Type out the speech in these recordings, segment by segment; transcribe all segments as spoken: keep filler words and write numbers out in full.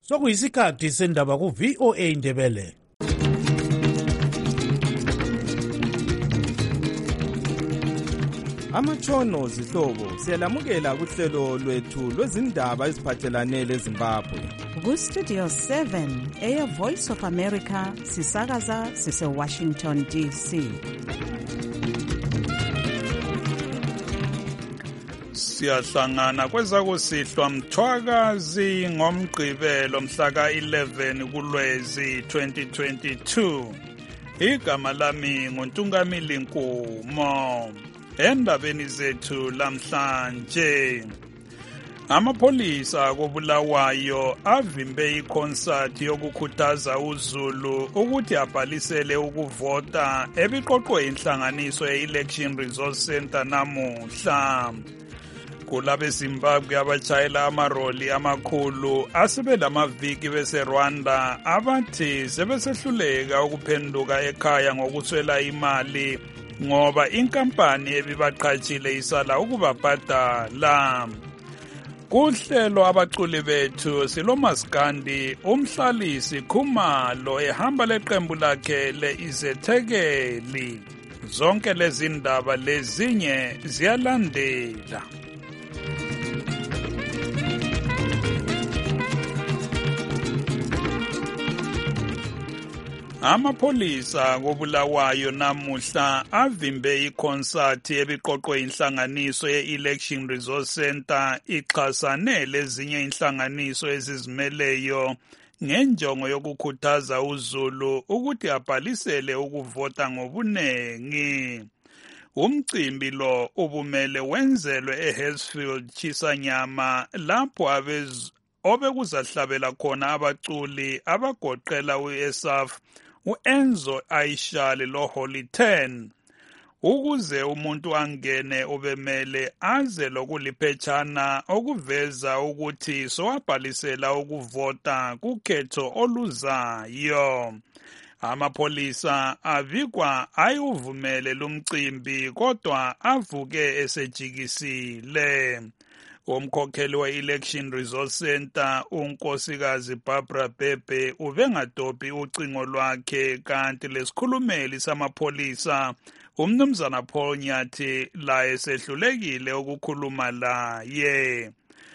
Sokuyisikhathi sendaba ku-V O A Indebele. Amatshono zihlobo siyalamukela kuhlelo lwethu lwezindaba eziphathelane leZimbabwe. Ku-Studio seven, Air Voice of America, sisakaza sise-Washington D C. Siyahlangana kwezakusihlwa mthwakazi ngomgqibelo mhla ka eleven kuLwezi twenty twenty-two. Igama lami nguNtungamili Nkumo. Endabeni zethu lamhlanje, amapholisa koBulawayo avimbe ikhonsati yokukhuthaza uZulu ukuthi abhalisele ukuvota ebiqoqwe inhlanganiso ye-Election Resource Center namuhla. KulabeZimbabwe abatshayela amaroli amakhulu asebelamaviki beseRwanda abathi sebesehluleka ukuphenduka ekhaya ngokuswela imali ngoba inkampani ebibaqhatshile isala ukubabhadala. Kuhlelo abaculi bethu silomaskandi umhlalisi Khumalo ehamba leqembu lakhe le-Izethekeli. Zonke lezi ndaba lezinye ziyalandela. Amapholisa koBulawayo namuhla avimbe ikhonsati ebiqoqwe inhlanganiso ye-Election Resource Center ixhasane lezinye inhlanganiso ezizimeleyo ngenjongo yokukhuthaza uZulu ukuthi abhalisele ukuvota ngobunengi. Umcimbi lo ubumele wenzelwe eHersfield Chisanyama lapho abez obekuzahlabela khona abaculi abagoqela u-Esaf u-Enzo Aishali lo-Holy Ten. Ukuze umuntu angene ubemele aze lokuliphetshana okuveza ukuthi sowabhalisela ukuvota kukhetho oluzayo. Amapholisa avikwa ayuvumele lumcimbi kodwa avuke esejikisile. Umkhokheli we-Election Resource Center unkosikazi Barbara Bhebhe ubengadobhi ucingo lwakhe kanti lesikhulumeli samapholisa umnumzana Paul Nyathi laye sehlulekile ukukhuluma laye.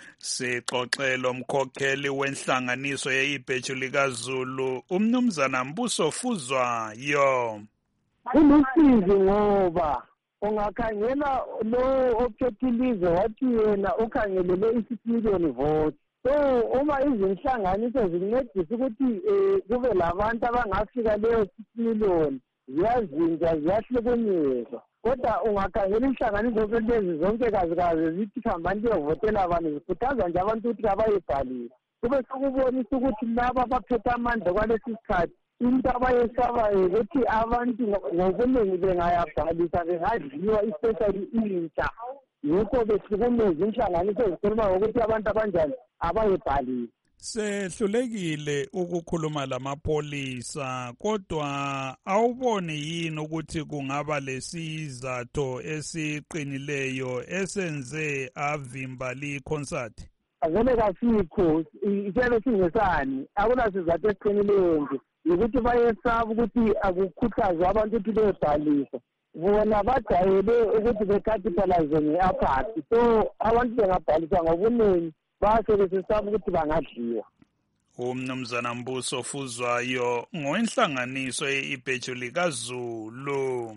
Sixoxelo umkhokheli wenhlanganiso ye-Ibheju likaZulu umnumzana Mbuso Fuzwayo. Kulusizi ngoba ungakhangela lo ophethilize wathi yena ukhangelele isix million votes. So uma izinhlanganiso zincedisa ukuthi kube labantu abangafika leyo six million ziyazinja ziyahlukunyezwa. Kodwa ungakhangela inhlanganiso lezi zonke kazikazi zithi hambani liyovotela abantu zikhuthaza nje abantu ukuthi abayibhalise. Kube sekubonisa ukuthi laba abaphethe amandla kwalesi sikhathi into abayesabayo ukuthi abantu ngobuningi bengayabhalisa bengadliwa especially intsha. Yikho behlukumeza inhlanganiso ezikhuluma ngokuthi abantu abanjani abayibhalise. Sehlulekile ukukhuluma lamapholisa kodwa awuboni yini ukuthi kungaba lesizathu esiqinileyo esenze avimba likhonsati? Azele kasikho isebe singesani akunasizathu esiqinileyo nje ukuthi bayesaba ukuthi akukhuthazwa abantu ukuthi bebhalise. Bona bajayele ukuthi becapitalize nge-apathy, so abantu bengabhalisa ngobuningi base besesaba ukuthi bangadliwa. Umnumzana Mbuso Fuzwayo ngoinhlanganiso ye-Ibheju likaZulu.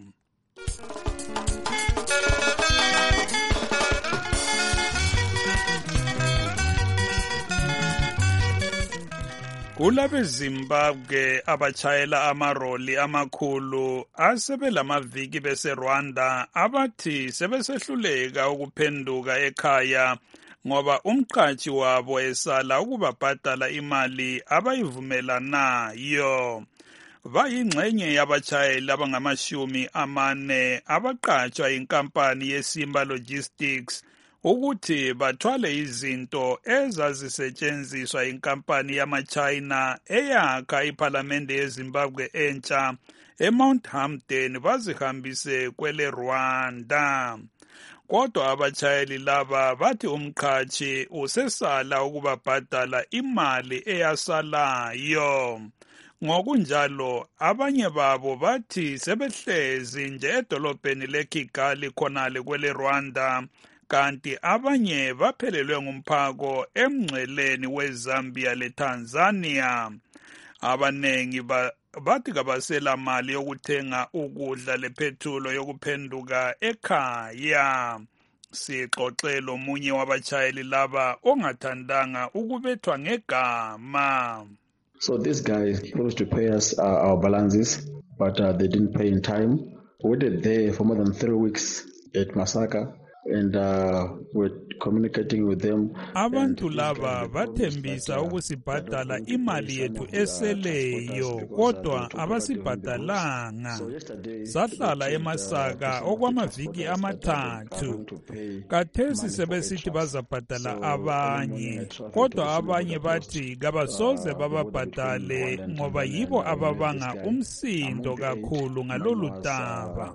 KulabeZimbabwe abatshayela amaroli amakhulu asebelamaviki beseRwanda abathi sebesehluleka ukuphenduka ekhaya ngoba umqhatshi wabo esala ukubabhadala imali abayivumelanayo. Bayingxenye yabatshayeli abangamashumi amane abaqatshwa inkampani yeSimba Logistics ukuthi bathwale izinto ezazisetshenziswa inkampani yama-China eyakha iphalamende yeZimbabwe entsha eMount Hampden bazihambise kwele Rwanda. kodwa abatshayeli laba bathi umqhashi usesala ukubabhadala imali eyasalayo. Ngokunjalo abanye babo bathi sebehlezi nje edolobheni leKigali khonale kwele Rwanda, kanti abanye baphelelwe ngumphako emngceleni weZambia leTanzania. Abanengi ba bathi kabasela mali yokuthenga ukudla lephethulo yokuphenduka ekhaya. Sixoxele omunye wabachayeli laba ongathandanga ukubethwa ngegama. So these guys promised to pay us uh, our balances, but uh, they didn't pay in time. We waited there for more than three weeks at Masaka. And uh, we're communicating with them. Abantu laba bathembisa ukusibhadala imali yethu eseleyo, kodwa abasibhadalanga. Sahlala eMasaka okwamaviki amathathu. Kathesi sebesithi bazabhadala abanye, kodwa abanye bathi kabasoze bababhadale ngoba yibo ababanga umsindo kakhulu ngalolu daba.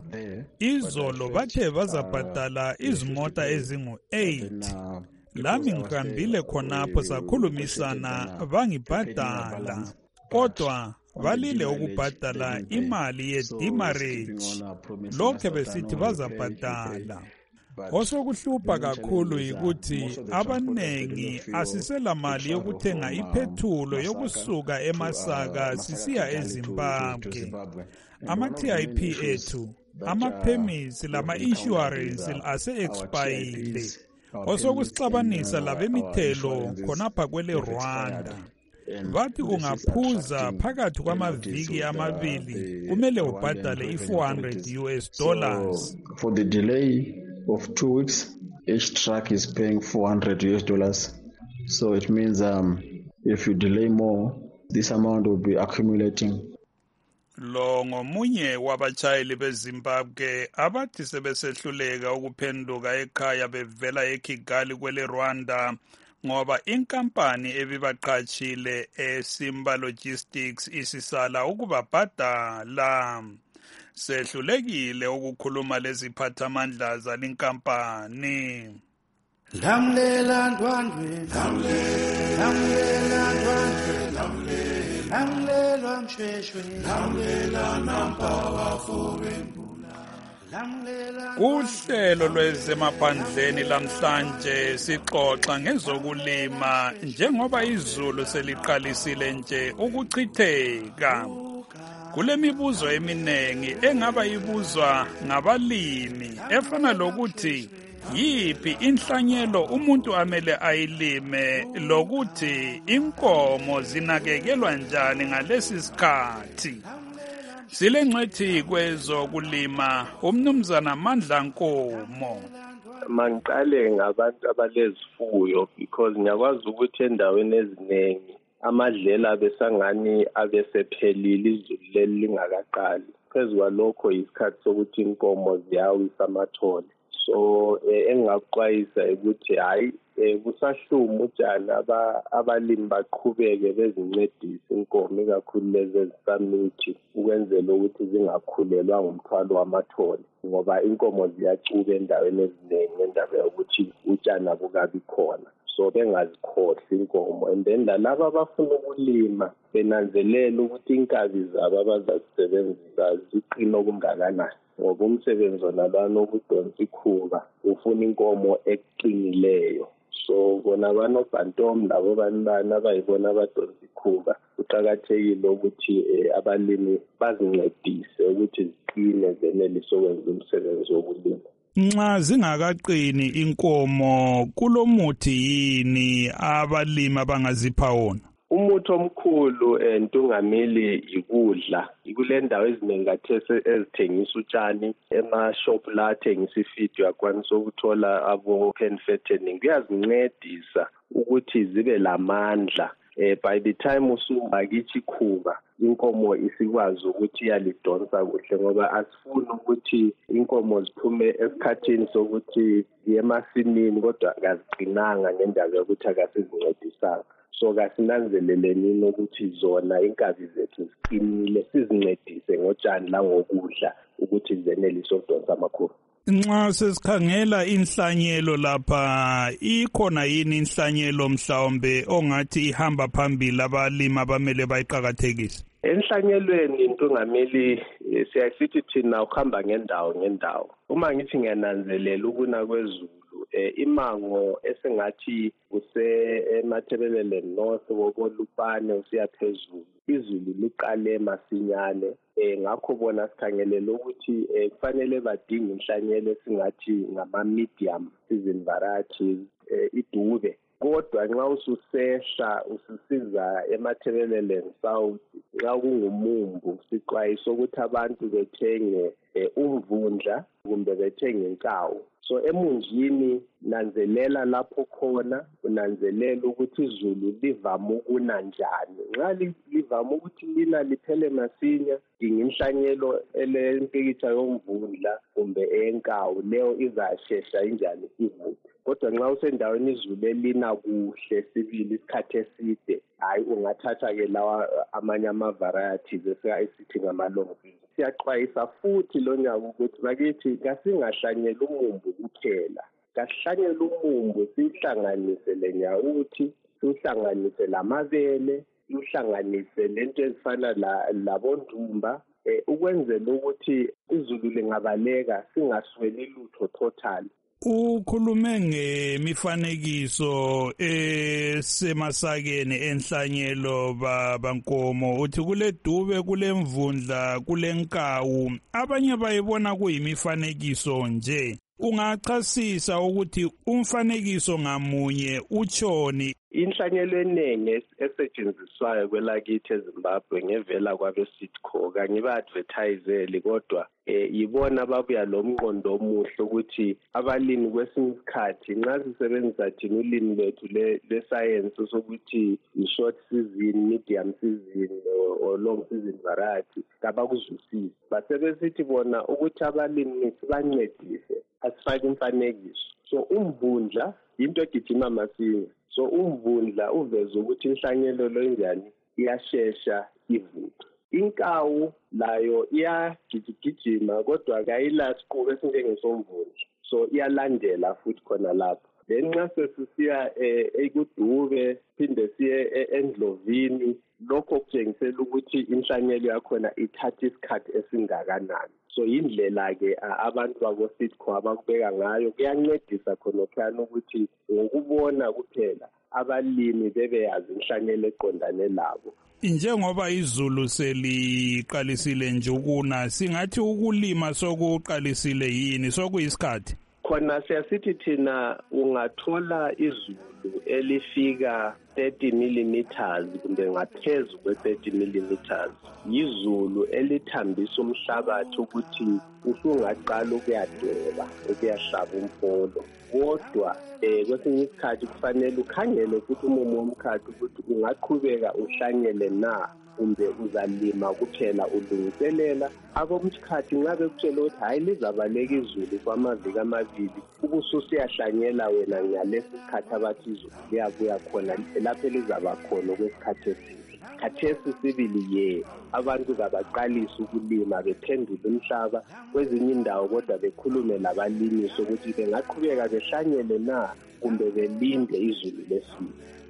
Izolo bathe bazabhadala izimota ezingu eight. Lami ngihambile khonapho sakhulumisana bangibhadala, kodwa balile ukubhadala imali ye-demarage. Lokho besithi bazabhadala. Osokuhlupha kakhulu yikuthi abanengi asisela mali yokuthenga iphethulo yokusuka eMasaka sisiya eZimbabwe. Ama-T I P ethu, ama-permits lama-insurance ase-expayile. Osokusixabanisa labemithelo khonapha kwele Rwanda. Bathi ungaphuza phakathi kwamaviki amabili kumele ubhadale i-four hundred U S dollars. For the delay of two weeks, each truck is paying four hundred U S dollars. So it means um, if you delay more, this amount will be accumulating. Lo ngomunye wabachayeli beZimbabwe abathi sebesehluleka ukuphenduka ekhaya bevela eKigali kwele Rwanda ngoba inkampani ebibaqhatshile eSimba Logistics isisala ukubabhadala. Sehlulekile ukukhuluma leziphathamandla zalinkampani. Lamlela ndwandwe, lamlela ndwandwe, lamlela msheshwe, lamlela nampawa fobembula. Kuhlelo lwezemaphandleni lamhlanje sixoxa ngezokulima njengoba izulu seliqalisile nje ukuchitheka. Kule mibuzo eminengi engaba ibuzwa ngabalimi efana lokuthi yipi inhlanyelo umuntu amele ayilime lokuthi inkomo zinakekelwa njani ngalesi sikhathi. Silengcwethi kwezokulima umnumzana Mandla Nkomo. Mangiqale ngabantu abalezifuyo because ngiyakwazi ukuthi endaweni eziningi amadlela besangani abesephelile izulu leli lingakaqali. Phezu kwalokho isikhathi sokuthi inkomo ziyawisa amathole. So engakuxwayisa ukuthi hayi kusahluma utshani abalimi baqhubeke bezincedisa inkomo ikakhulu lezi ezisamithi ukwenzela ukuthi zingakhulelwa ngumthwalo wamathole ngoba inkomo ziyacuba endaweni eziningi endaba yokuthi utshani abukabi khona. So bengazikhohli inkomo and then laba abafuna ukulima benanzelela ukuthi inkabi zabo abazazisebenzisa ziqina okungakanani ngoba umsebenzi nalana okudonsa ikhuba ufuna inkomo eqinileyo. So bona banobhantom labo banibani abayibona abadonsa ikhuba kuqakathekile ukuthi abalimi bazincedise ukuthi ziqine zenelise ukwenza umsebenzi wokulima. Nxa zingakaqini inkomo kulomuthi yini abalimi abangazipha wona? Umuthi omkhulu entungamili ikudla. Ikule ndawo eziningi kathese ezithengisa utshani ema-shop la athengisa ifeed uyakwanisa ukuthola abo-open fattening. Kuyazincedisa ukuthi zibe lamandla. Eh, by the time usungakhithi ikhuba inkomo isikwazi ukuthi iyalidonsa kuhle ngoba asifuni ukuthi inkomo ziphume esikhathini sokuthi emasimini kodwa akaziqinanga ngendaba yokuthi akasizincedisanga. So kasinanzeleleni ukuthi zona inkabi zethu ziqinile sizincedise ngotshani la ngokudla ukuthi zenelise ukudonsa amakhulu. Nxa sesikhangela inhlanyelo lapha ikhona yini inhlanyelo mhlawumbe ongathi ihamba phambili abalimi abamele bayiqhakathekise? Enhlanyelweni into ngameli siyasithi thina ukuhamba ngendawo ngendawo. Uma ngithi ngiyananzelela ukuna kwezulu imango esengathi kuse eMathebelele North wokolupane usiya phezulu izulu liqale masinyane eh ngakho bona sikhangelela ukuthi kufanele badinga inhlanyelo esingathi ngama medium season varieties idube. Kodwa nxa ususehla ususiza eMathebelele South nxa kungumumbu sixwayiso ukuthi abantu bethenge umvundla kumbe bethenge inkawu. So emunjini nanzelela lapho khona unanzelela ukuthi izulu livama ukuna njani. Nxa livama ukuthi lina liphele masinya inhlanyelo elempikitsha yomvundla kumbe enkawu leyo izashesha injani ivuthwe. Kodwa nxa usendaweni izulu elina kuhle sibili isikhathi eside hayi ungathatha ke lawa amanye ama varieties esithi ngama long season. Siyaxwayisa futhi lo nyaka ukuthi bakithi kasingahlanyela umumbu kuphela. Kasihlanyela umumbu sihlanganise lenyawuthi, sihlanganise lamabele, sihlanganise lento ezifana la labondumba eh ukwenzela ukuthi izulu lingabaleka singasweli lutho total. Ukhulume ngemifanekiso esemasakeni enhlanyelo babankomo uthi kule dube kule mvundla kule nkawu abanye bayibona kuyimifanekiso nje. Ungachasisa ukuthi umfanekiso ngamunye uchoni? Inhlanyelo enenge esetshenziswayo kwelakithi eZimbabwe ngevela kwabe Sitco kanye ba-advertisele kodwa eh yibona ababuya lo mqondo omuhle ukuthi abalimi kwesinye isikhathi nxa sisebenzisa thina ulimi lwethu le science sokuthi i-short season, medium season or long season variety kabakuzwisisi. Basebesithi bona ukuthi abalimi sibancedise asifake imfanekiso. So umvundla into egijima masinya. So umvundla uveza ukuthi inhlanyelo lo njani iyashesha ivuthwe. Inkawu layo iyagijigijima kodwa kayila siqubu esinjengesomvundla. So iyalandela futhi khona lapho. Then nxa sesisiya ekudube phinde siye endlovini lokho kutshengisela ukuthi inhlanyelo yakhona ithatha isikhathi esingakanani. So indlela ke abantu bako Sitco abakubeka ngayo kuyancedisa khona khona ukuthi ngokubona kuphela abalimi bebeyazi inhlanyelo eqondane labo. Njengoba izulu seliqalisile nje ukuna singathi ukulima sokuqalisile yini sokuyisikhathi? Khona siyasithi thina ungathola izulu elifika thirty millimeters kumbe ngaphezulu kwe thirty millimeters. Izulu elithambisa umhlabathi ukuthi usungaqala ukuyadweba ukuyahlaba umfolo. Kodwa eh kwesinye isikhathi kufanele ukhangele ukuthi umumo womkhathi ukuthi ungaqhubeka uhlanyele na kumbe uzalima kuphela ulungiselela akomsikhathi ngabe kutshela ukuthi hayi lizabaleka izulu kwamaviki amabili ubususiyahlanyela wena ngalesi sikhathi abathi izulu liyabuya khona lapho lizaba khona okwesikhathi eside. Khathesi sibili ye abantu zabaqalisa ukulima bephendula umhlaba kwezinye indawo kodwa bekhulume labalimi sokuthi bengaqhubeka behlanyele na kumbe belinde izulu lesibili.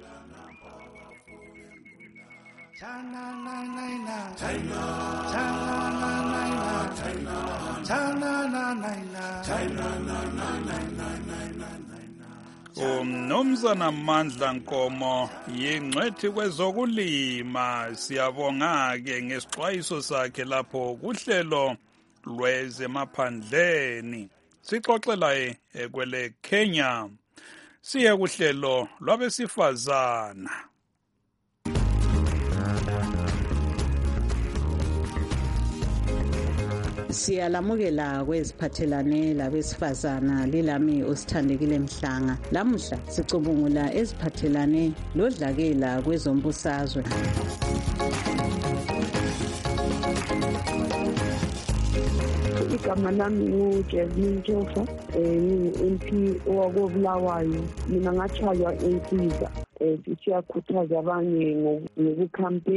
Umnumzana Mandla Nkomo yingcwethi kwezokulima. Siyabonga-ke ngesixwayiso sakhe lapho kuhlelo lwezemaphandleni. Sixoxela kwele Kenya. Siye kuhlelo lwabesifazana. Siyalamukela kweziphathelane labesifazana lilami usithandekile Mhlanga. Lamuhla sicubungula eziphathelane lodlakela kwezombusazwe. Igama lami nguJasmine Jofa, ngingu-M P owakobulawayo. Mina ngatshaywa insizwa. Siyakhuthaza abanye ngokukhampena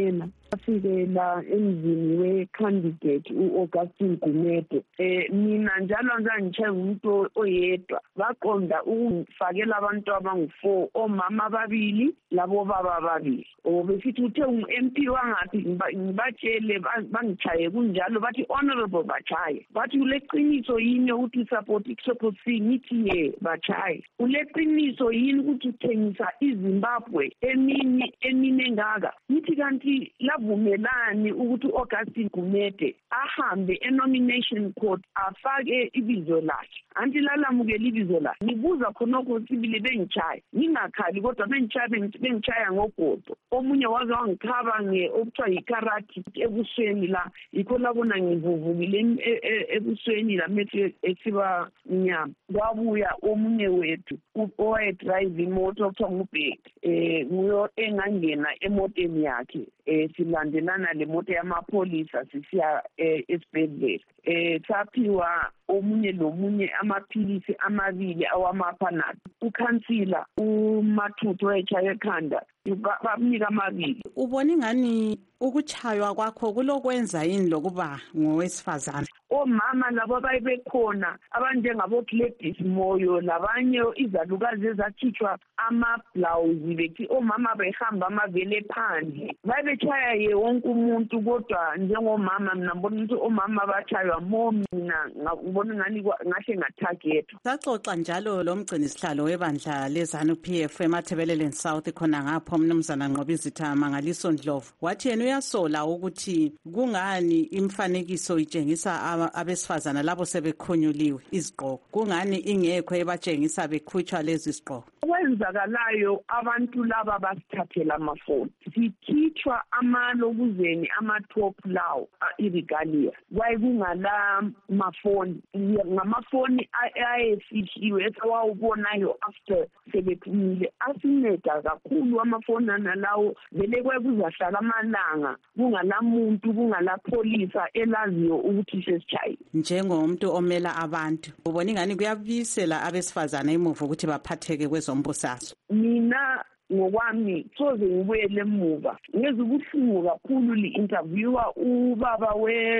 afike la emzini we-candidate u-Augustine Gumede. Eh mina njalo ngangitshe umuntu oyedwa baqonda ukufakela abantu abangu-four, omama ababili labo baba ababili. Obesithi uthe um-M P wangathi ngibatshele bangichaye kunjalo bathi honorable bachaye. Bathi uleqiniso yini ukuthi support support ngithi ye bachaye. Uleqiniso yini ukuthi uthengisa iZimbabwe emini emine ngaka. Ngithi kanti lavumelani ukuthi uAugustine Gumede ahambe e-nomination court afake ibizo lakhe. Anti lalamukela ibizo lakhe. Ngibuza khonokho sibili bengichaye. Ngingakhali kodwa bengichaya bengichaya ngogodo. Omunye waze wangikhaba nge okuthiwa yikarati ebusweni la. Yikho labona ngivuvukile ebusweni la methi esiba nyama. Kwabuya omunye wethu owaye drive imoto okuthiwa ngubheki. Eh uyo engangena emotweni yakhe. Eh silandelana le moto yamapholisa sisiya esibhedlela. Eh saphiwa omunye lomunye amaphilisi amabili awamaphanado. Ukhansila uMathuthu ekhaya ekhanda bamnika amabili. Ubona ingani ukuchaywa kwakho kulokwenza yini lokuba ngowesifazana? Omama labo bayibekhona abanjengabo Gladys Moyo labanye izalukazi ezakhitshwa ama-blouse bethi omama behamba amavele phandle. Bayebechaya ye wonke umuntu kodwa njengomama mina ngibona ukuthi omama bachaywa mo mina ngibona ngani ngahle ngatarget. Saxoxa njalo lo mgcini sihlalo webandla leZANU-P F eMathebeleleni South khona ngapho umnumzana Nqobizitha Mangaliso Ndlovu. Wathi yena uyasola ukuthi kungani imfanekiso itshengisa abesifazana labo sebekhonyuliwe izigqoko. Kungani ingekho ebatshengisa bekhutshwa lezi zigqoko. Kwenzakalayo abantu laba basithathela amafoni. Sikhitshwa amalokuzeni ama-top lawo irigalia. Kwaye kungala mafoni. Ngamafoni ayefihliwe esawubonayo after sebephumile. Asinceda kakhulu amafoni analawo vele kwekuzahlala amalanga kungalamuntu kungalapholisa elaziyo ukuthi sesichayi. Njengomuntu omela abantu ubona ingani kuyabisela abesifazana emuva ukuthi baphatheke kwezombusazwe. Mina ngokwami soze ngibuyele emuva ngeze ubuhlungu kakhulu li-interviewer ubaba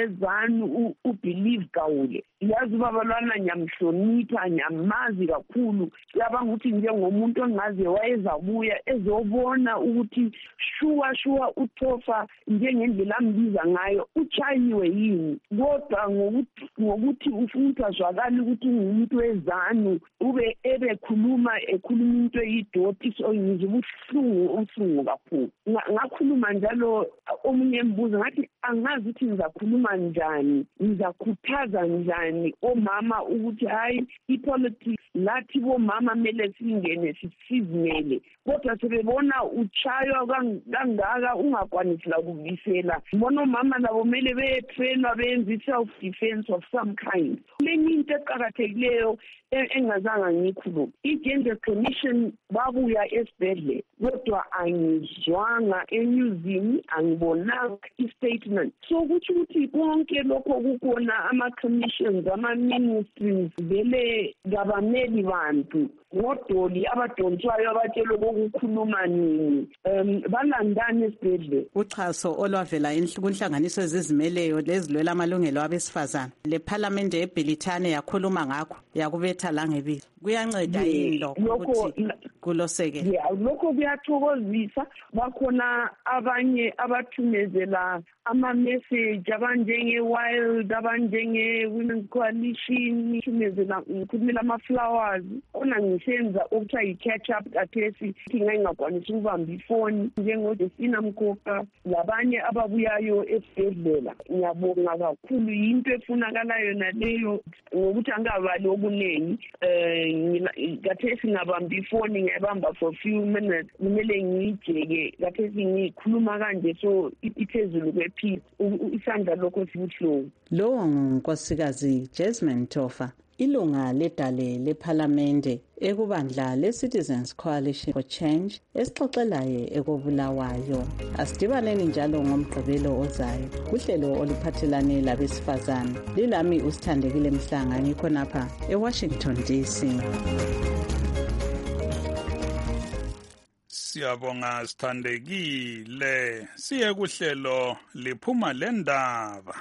weZANU uBelieve Gawule. Yazi ubaba lwana nyamhlonipha nyamazi kakhulu. Yabanga ukuthi njengomuntu ongaze wayezabuya ezobona ukuthi shuwa shuwa uThofa njengendlela ambiza ngayo uchayiwe yini. Kodwa ngokuthi ngokuthi ufuna azwakala ukuthi ungumuntu weZANU ube ebekhuluma ekhuluma into eyidoti so ngizibuhlungu ubuhlungu kakhulu. Ngakhuluma njalo omunye embuzo ngathi angazi ukuthi ngizakhuluma njani ngizakhuthaza njani omama ukuthi hayi ipolitics lathi bomama mele singene sizimele kodwa sebebona uchaywa kangaka ungakwanisi la kubisela. Bona omama labo mele betrainwa benze self defense of some kind. Lenye into eqhakathekileyo engazanga ngikhuluma i-Gender Commission babuya esibhedlela kodwa angizwanga enyuzini angibonanga i-statement. So kuthi ukuthi konke lokho kukhona ama-commissions ama-ministries vele ngabameli bantu ngodoli abadonswayo abatshelo kokukhuluma nini um balandani esibhedlela. Uchaso olwavela kunhlanganiso ezizimeleyo lezilwela amalungelo abesifazana le parliament eBhilithane yakhuluma ngakho yakubetha la ngebizo kuyanceda yini lokho ukuthi kulosekela. Yeah, lokho kuyathokozisa. Bakhona abanye abathumezela ama-message abanjenge-Wild abanjenge-Women Coalition thumezela ngikhulumela ama-flowers ona ngisenza okuthiwa yi-catch up kathesi ngingakwanisi ukubamba ifoni njengoJesina Mkhokha labanye ababuyayo esibhedlela. Ngiyabonga kakhulu yinto efunakalayo naleyo ngokuthi angabali okuningi um kathesi ngabamba ifoni ngiyabamba for few minutes kumele ngiyijeke kathesi ngikhuluma kanje so iphezulu kwephila isandla lokho sibuhlungu. Lo nkosikazi Jasmine Thofa ilunga ledale lePhalamende ekubandla leCitizens Coalition for Change esixoxelayo ekobulawayo. Asidibaneni njalo ngomgqibelo ozayo kuhlelo oluphathelane labesifazana. Lilami uSithandekile Mhlanga ngikhonapha eWashington D C. Siyabonga sithandekile, siye kuhlelo liphuma lendaba.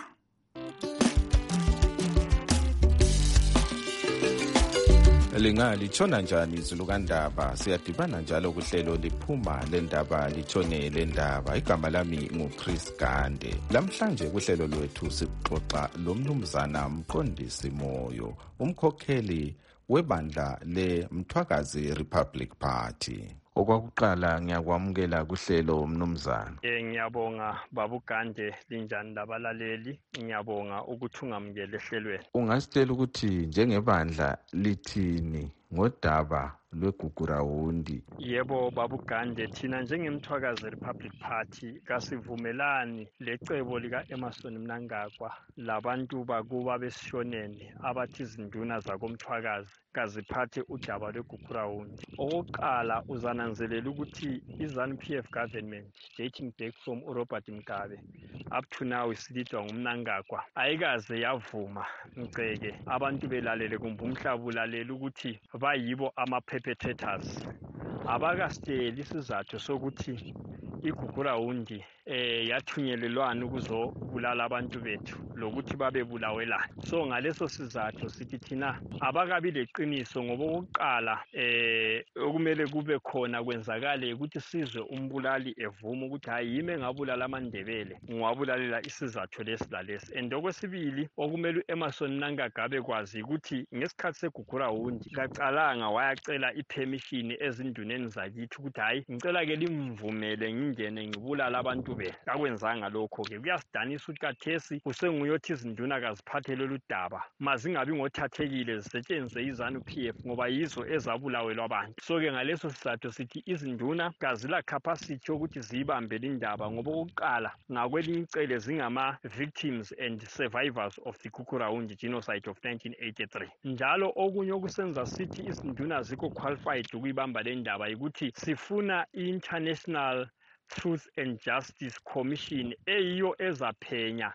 Lingalitshona njani izulu kandaba? Siyadibana njalo kuhlelo liphuma lendaba litshone lendaba. Igama lami nguChris Gande. Lamhlanje kuhlelo lwethu sixoxa lomnumzana Mqondisi Moyo, umkhokheli webandla le Mthwakazi Republic Party. Okwakuqala ngiyakwamukela kuhlelo mnumzana. Eh ngiyabonga babu Gande, linjani labalaleli? Ngiyabonga ukuthi ungamukele ehlelweni. Ungasitshela ukuthi njengebandla lithini ngodaba lweGugurawundi? Yebo babu Gande, thina njengeMthwakazi Republic Party kasivumelani lecebo lika Emmerson Mnangagwa labantu bakuba besishonene abathi izinduna zakoMthwakazi kaziphathe udaba lweGugurawundi. Okokuqala uzananzelela ukuthi iZANU-P F government dating back from uRobert Mugabe up to now isilidwa ngumnangagwa ayikaze yavuma ngceke abantu belalele kumbe umhlaba ulalele ukuthi bayibo ama-perpetrators. Abakasitsheli isizathu sokuthi iGugurawundi eh yathunyelelwana ukuzobulala abantu bethu lokuthi babebulawelana. So ngaleso sizathu sithi thina abakabi leqiniso ngoba okokuqala eh okumele kube khona kwenzakale ukuthi sizwe umbulali evuma ukuthi hayi yime ngabulala amandebele ngiwabulalela isizathu lesilalesi. And okwesibili okumele uEmmerson Mnangagwa kwazi ukuthi ngesikhathi seGugurawundi kacalanga wayacela ipermission ezinduneni zakithi ukuthi hayi ngicela ke limvumele ngingene ngibulala abantu be. Akwenzanga lokho ke kuyasidanisa ukuthi kathesi kusenguyothi izinduna kaziphathele ludaba mazingabi ngothathekile zisetshenziswe iZANU-P F ngoba yizo ezabulawelwa abantu. So ke ngaleso sizathu sithi izinduna kazila capacity ukuthi zibambe lindaba ngoba okokuqala ngakwelinye icele zingama victims and survivors of the Gugurawundi genocide of nineteen eighty-three. Njalo okunye okusenza sithi izinduna zikho qualified ukuyibamba lendaba ukuthi sifuna international Truth and Justice Commission eyiyo ezaphenya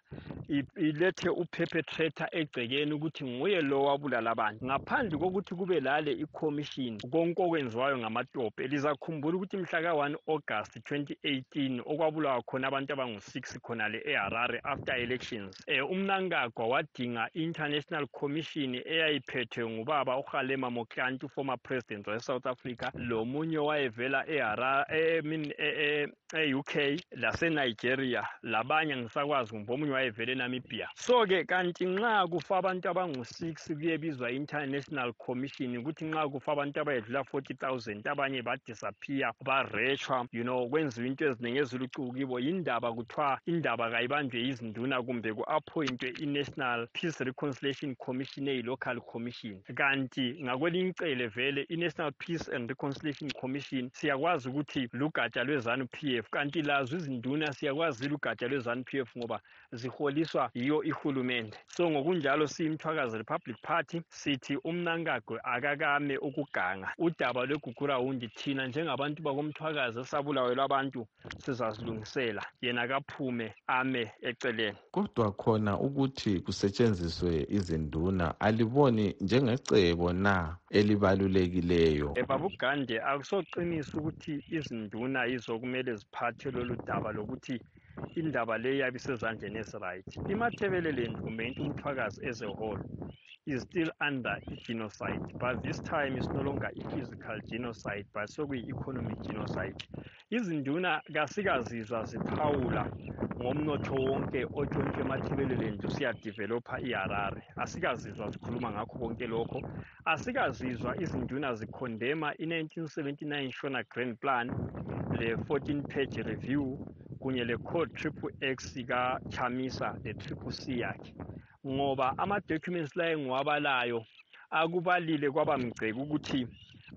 ilethe uperpetrator egcekeni ukuthi nguye lo wabulala abantu. Ngaphandle kokuthi kube lale iCommission konke okwenziwayo ngamatope, lizakhumbula ukuthi mhla ka one August twenty eighteen okwabulawa khona abantu abangu six khona le eHarare after elections. Eh uMnangagwa wadinga international commission eyayiphethwe ngubaba uKgalema Motlanthe former president of South Africa, lo munye wayevela eHarare I mean eh e-U K lase-Nigeria labanye ngisakwazi ngoba omunye wayevele eNamibia. So ke kanti nxa kufa abantu abangu six kuyebizwa international commission ukuthi nxa kufa abantu abayedlula forty thousand abanye badisappear barechwa you know kwenziwa into eziningi ezilucuku kibo indaba kuthiwa indaba kayibanjwe izinduna kumbe ku-appointwe i-National Peace Reconciliation Commission eyi-local commission. Kanti ngakwelinye icele vele i-National Peace and Reconciliation Commission siyakwazi ukuthi lugatsha lweZANU-P F kanti lazo izinduna siyakwazi lugatsha lweZANU-P F ngoba ziholiswa yiyo ihulumende. So ngokunjalo siyiMthwakazi Republic Party sithi uMnangagwa akakame ukuganga udaba lweGugurawundi thina njengabantu bakoMthwakazi esabulawelwa abantu sizazilungisela yena kaphume ame eceleni. Kodwa khona ukuthi kusetshenziswe izinduna aliboni njengecebo na elibalulekileyo? Babu Gande akusoqinisa ukuthi izinduna izokumele ziphathe lolu daba lokuthi indaba le yabe sezandleni eziright. iMathebeleland kumbe into uMthwakazi as a whole is still under genocide, but this time is no longer a physical genocide but sokuyi-economic genocide. Izinduna kasikazizwa ziphawula ngomnotho wonke otshontshe eMathebeleland usiyadevelopha iHarare. Asikazizwa zikhuluma ngakho konke lokho. Asikazizwa izinduna zikhondema i-nineteen seventy-nine Shona Grand Plan, le fourteen page review kunye le code triple X ka Chamisa le triple C yakhe ngoba ama-documents la engiwabalayo akubalile kwabamgceke ukuthi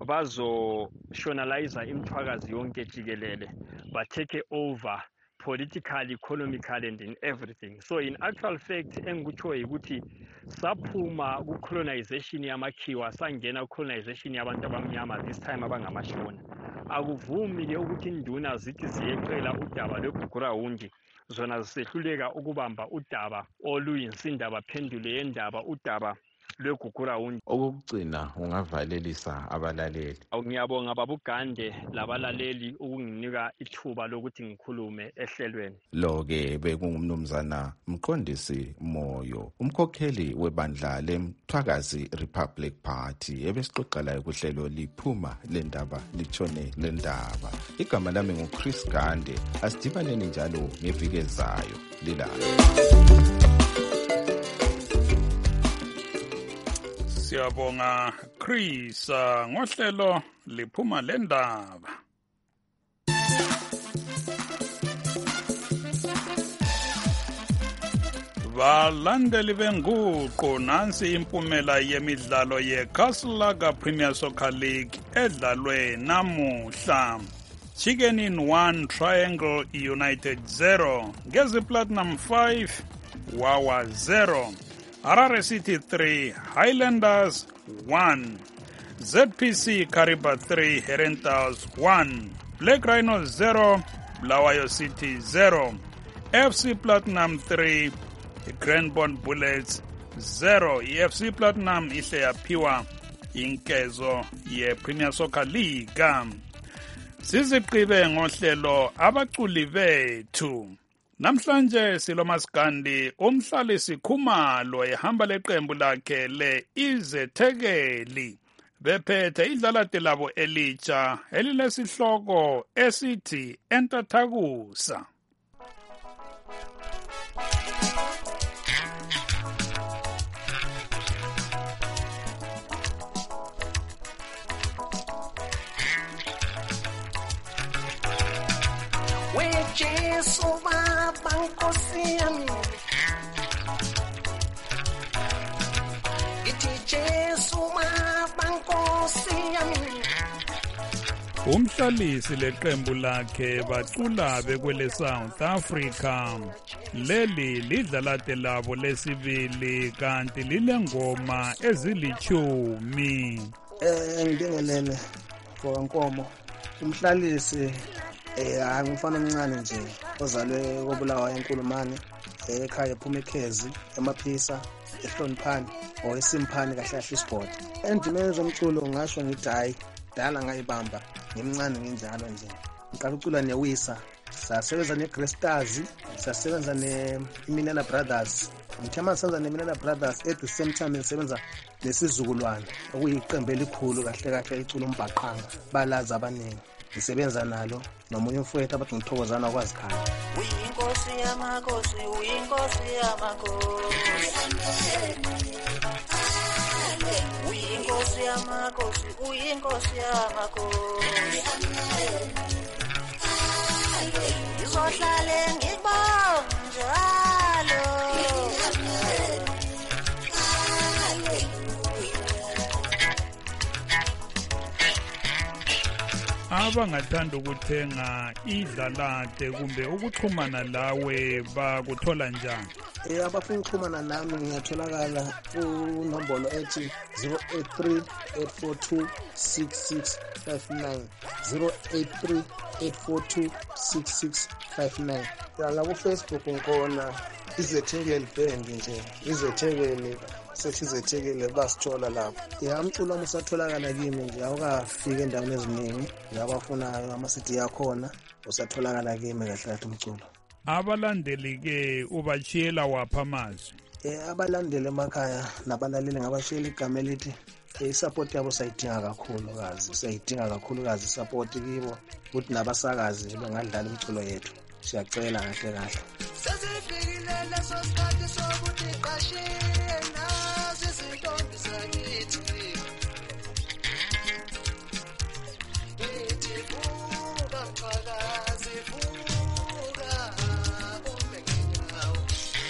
bazoshonalize iMthwakazi yonke jikelele ba-take over politically, economically and in everything. So in actual fact engikutsho ukuthi saphuma ku-colonization yamakhiwa sangena ku-colonization yabantu abamnyama this time abangamashona. Akuvumi ke ukuthi induna zithi ziyecela udaba lweGugurawundi zona zisehluleka ukubamba udaba oluyinsinda baphendule yendaba udaba lwegugura unje. Okugcina ungavalelisa abalaleli. Ngiyabonga babugande labalaleli ukunginika ithuba lokuthi ngikhulume ehlelweni. Lo-ke bekungumnumzana Mqondisi Moyo, umkhokheli webandla leMthwakazi Republic Party, ebesixoxa laye kuhlelo liphuma lendaba litshone lendaba. Igama lami nguChris Gande. Asidibaneni njalo ngeviki ezayo lilala. Siyabonga Chris ngohlelo liphuma lendaba. Balandeli benguqo nansi impumela yemidlalo yeKaslaga Premier Soccer League edlalwe namuhla. Chicken in one, Triangle United zero, Gezi Platinum five, Wawa zero, Harare City three, Highlanders one, Z P C Kariba three, Herentals one, Black Rhino zero, Bulawayo City zero, F C Platinum three, Grandbond Bullets zero. I-F C Platinum ihle yaphiwa inkezo ye-Premier Soccer League. Siziqibe ngohlelo abaculi bethu. Namhlanje Silo Maskandi umhlali sikhumalo ehamba leqembu lakhe le Izethekeli bephethe idlalate labo elitsha elilesihloko esithi Entathakusa. Jesu baba nkosi yami, ithi Jesu baba nkosi yami. Umhlalisi leqembu lakhe bacula bekwele South Africa. Leli lidlalate labo lesibili kanti lilengoma ezilichumi. Eh ngibingelele for Nkomo. Umhlalisi Eh angifana omncane nje ozalwe kobulawa eNkulumane ekhaya ephuma eKhezi emaphisa ehloniphani or esimphani kahle isiport. Endimeni zomculo ngasho ngithi hayi dala ngayibamba ngimncane nginjalo nje. Ngiqala ucula neWisa, sasebenza neGreat Stars, sasebenza neMinela Brothers. Ngithema senza neMinela Brothers at the same time ngisebenza nesizukulwane okuyiqembu elikhulu kahle kahle icula umbhaqanga balaza abaningi. Ngisebenza nalo nomunye umfowethu abathi ngithokozana kwazikhaya. Uyinkosi yamakhosi, uyinkosi yamakhosi. Uyinkosi yamakhosi, uyinkosi yamakhosi. Izohlale ngibonga njalo. Abangathanda ukuthenga idlalate kumbe ukuxhumana lawe bakuthola njani? Eh abafuna ukuxhumana nami ngiyatholakala kunombolo ethi zero eight three eight four two six six five nine zero eight three eight four two six six five nine. Yala ku Facebook ngikona Izethekeli band nje. Izethekeli sethi Izethekeli basithola lapho. Yamculo wami usatholakala kimi nje awukafika endaweni eziningi. Yabafunayo ama-C D yakhona usatholakala kimi kahle kahle umculo. Abalandeli ke ubachiyela wapha amazwi? Eh abalandeli emakhaya nabalaleli ngabashiyela igama elithi i-support yabo sayidinga kakhulu kazi sayidinga kakhulu kazi support kibo ukuthi nabasakazi bengadlala umculo yethu. Siyacela kahle kahle. Sesifikile leso sikhathi sokuthi qashiye nazi izintombi zakithi. Ithi vuka mfakazi vuka ume ngenyawo.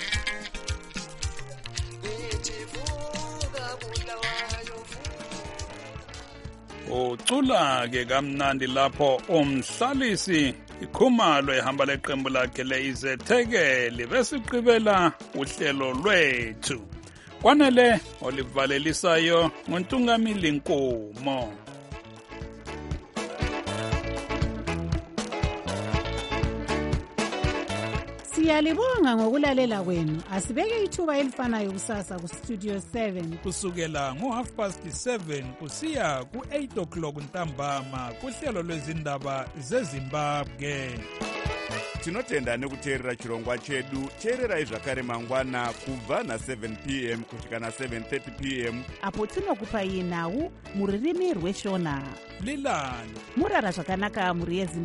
Ithi vuka Bulawayo vuka. Ucula ke kamnandi lapho umhlalisi ikhumalo ehamba leqembu lakhe leIzethekeli besiqibela uhlelo lwethu. Kwanele olivalelisayo ngoNtungamili Nkomo. Siyalibonga ngokulalela kwenu. Asibeke ithuba elifanayo kusasa ku Studio seven kusukela ngo half past seven kusiya ku eight o'clock ntambama kuhlelo lwezindaba zeZimbabwe. Tinotenda nekuteerera chirongwa chedu. Teererai zvakare mangwana kubva na seven p m kusvika na seven thirty p m apo tinokupai nhau muririmi rweshona. Lilani Murara zvakanaka muri yeZimbabwe.